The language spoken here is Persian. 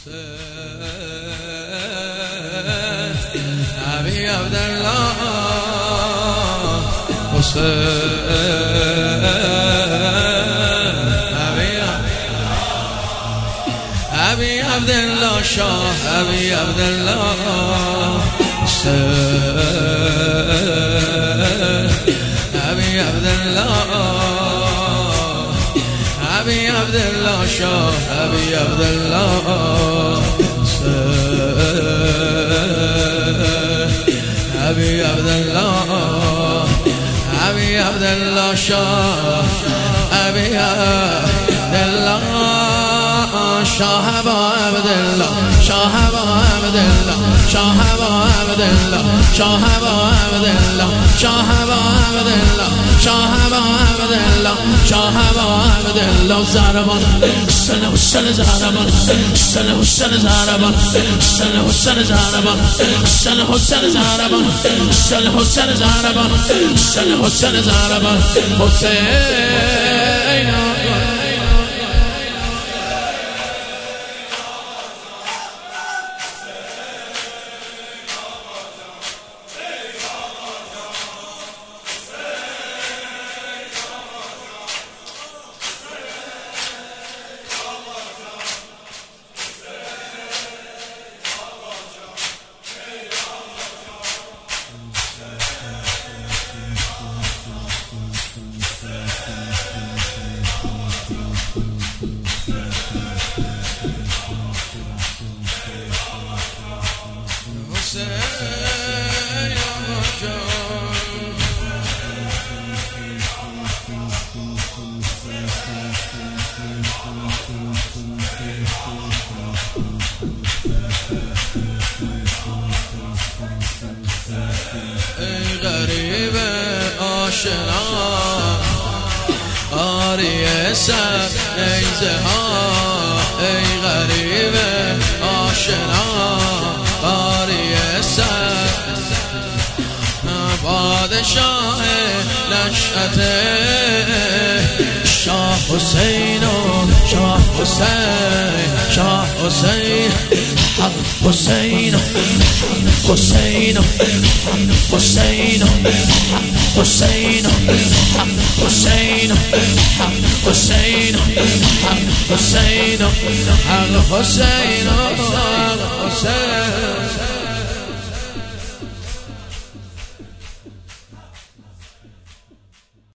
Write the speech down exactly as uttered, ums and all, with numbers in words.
أبي عبد الله حسين أبي عبد الله شاه أبي عبد الله حسين أبي عبد الله أبي عبد الله شاه أبي عبد الله أبي عبد الله أبي عبد الله شاه أبي عبد الله شاه عبد الله شاه عبد الله شاه عبد الله شاه عبد الله شاه عبد الله شاه عبد الله شاه عبد الله زارمان سنه سنه زارمان سنه سنه زارمان سنه سنه زارمان سنه سنه زارمان سنه سنه زارمان سنه سنه زارمان حسین ای غریب آشنا آری سر نیزه ها ای غریب آشنا آری سر پادشاه نشأت شاه حسین و شاه حسین شاه حسین حق حسین حسین حسین حسین حسین حسین حسین حق حسین حسین